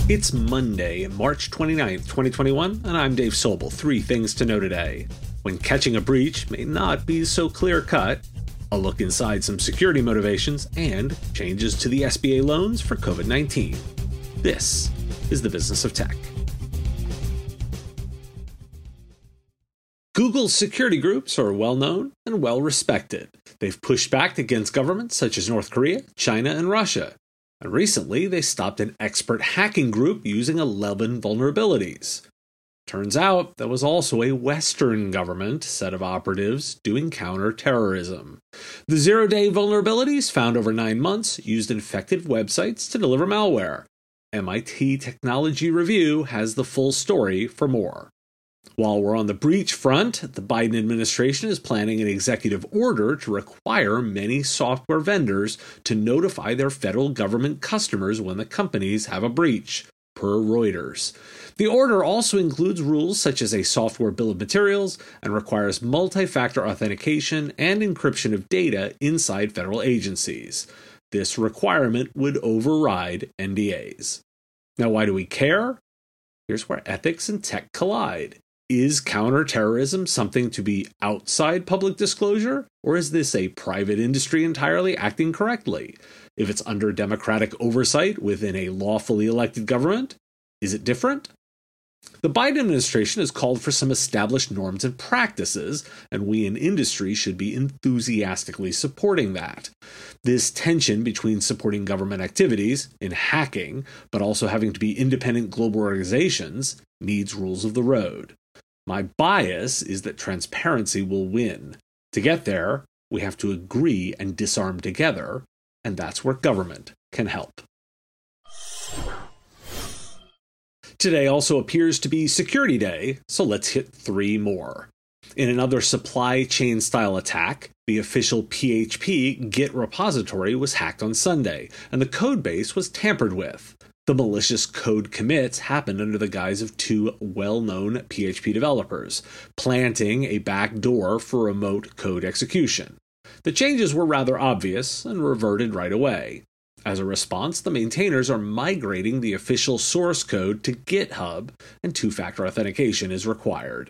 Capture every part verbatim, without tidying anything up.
It's Monday, March twenty-ninth, twenty twenty-one, and I'm Dave Sobel. Three things to know today. When catching a breach may not be so clear-cut, a look inside some security motivations, and changes to the S B A loans for COVID nineteen. This is the Business of Tech. Google's security groups are well-known and well-respected. They've pushed back against governments such as North Korea, China, and Russia. And recently, they stopped an expert hacking group using eleven vulnerabilities. Turns out, there was also a Western government set of operatives doing counter-terrorism. The zero-day vulnerabilities found over nine months used infected websites to deliver malware. M I T Technology Review has the full story for more. While we're on the breach front, the Biden administration is planning an executive order to require many software vendors to notify their federal government customers when the companies have a breach, per Reuters. The order also includes rules such as a software bill of materials and requires multi-factor authentication and encryption of data inside federal agencies. This requirement would override N D As. Now, why do we care? Here's where ethics and tech collide. Is counterterrorism something to be outside public disclosure, or is this a private industry entirely acting correctly? If it's under democratic oversight within a lawfully elected government, is it different? The Biden administration has called for some established norms and practices, and we in industry should be enthusiastically supporting that. This tension between supporting government activities in hacking, but also having to be independent global organizations, needs rules of the road. My bias is that transparency will win. To get there, we have to agree and disarm together, and that's where government can help. Today also appears to be Security Day, so let's hit three more. In another supply chain style attack, the official P H P Git repository was hacked on Sunday, and the codebase was tampered with. The malicious code commits happened under the guise of two well-known P H P developers, planting a backdoor for remote code execution. The changes were rather obvious and reverted right away. As a response, the maintainers are migrating the official source code to GitHub, and two-factor authentication is required.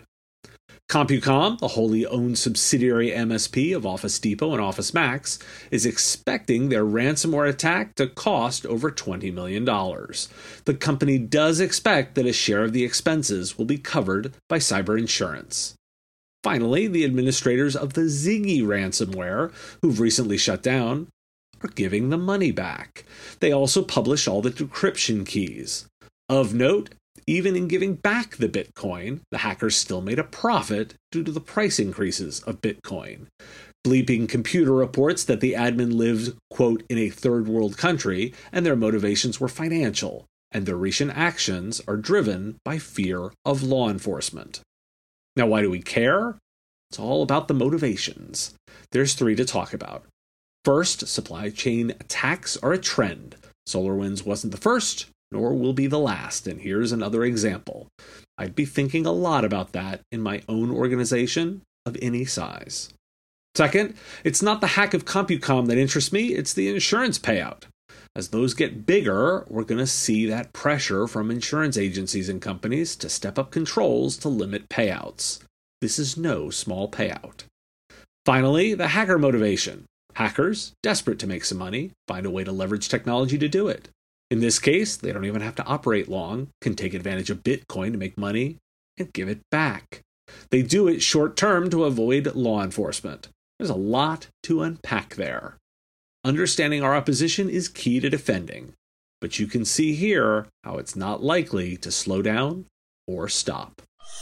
CompuCom, the wholly owned subsidiary M S P of Office Depot and Office Max, is expecting their ransomware attack to cost over twenty million dollars. The company does expect that a share of the expenses will be covered by cyber insurance. Finally, the administrators of the Ziggy ransomware, who've recently shut down, are giving the money back. They also publish all the decryption keys. Of note, even in giving back the Bitcoin, the hackers still made a profit due to the price increases of Bitcoin. Bleeping Computer reports that the admin lived, quote, in a third world country, and their motivations were financial, and their recent actions are driven by fear of law enforcement. Now, why do we care? It's all about the motivations. There's three to talk about. First, supply chain attacks are a trend. SolarWinds wasn't the first, nor will be the last, and here's another example. I'd be thinking a lot about that in my own organization of any size. Second, it's not the hack of CompuCom that interests me, it's the insurance payout. As those get bigger, we're going to see that pressure from insurance agencies and companies to step up controls to limit payouts. This is no small payout. Finally, the hacker motivation. Hackers, desperate to make some money, find a way to leverage technology to do it. In this case, they don't even have to operate long, can take advantage of Bitcoin to make money, and give it back. They do it short-term to avoid law enforcement. There's a lot to unpack there. Understanding our opposition is key to defending, but you can see here how it's not likely to slow down or stop.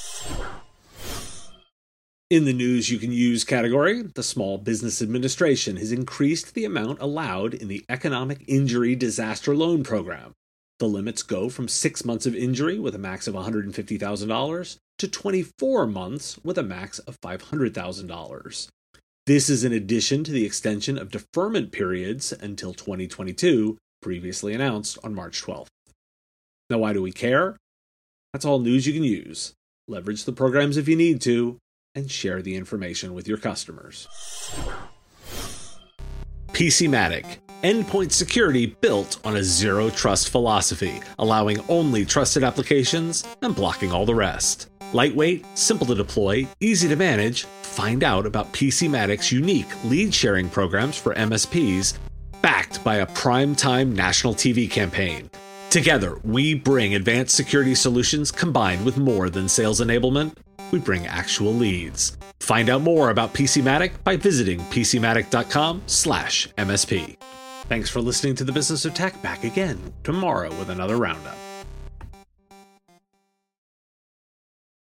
In the news you can use category, the Small Business Administration has increased the amount allowed in the Economic Injury Disaster Loan Program. The limits go from six months of injury with a max of one hundred fifty thousand dollars to twenty-four months with a max of five hundred thousand dollars. This is in addition to the extension of deferment periods until twenty twenty-two, previously announced on March twelfth. Now, why do we care? That's all news you can use. Leverage the programs if you need to, and share the information with your customers. PCmatic, endpoint security built on a zero-trust philosophy, allowing only trusted applications and blocking all the rest. Lightweight, simple to deploy, easy to manage. Find out about PCmatic's unique lead sharing programs for M S Ps, backed by a primetime national T V campaign. Together, we bring advanced security solutions combined with more than sales enablement. We bring actual leads. Find out more about PCmatic by visiting PCmatic.com slash MSP. Thanks for listening to the Business of Tech. Back again tomorrow with another roundup.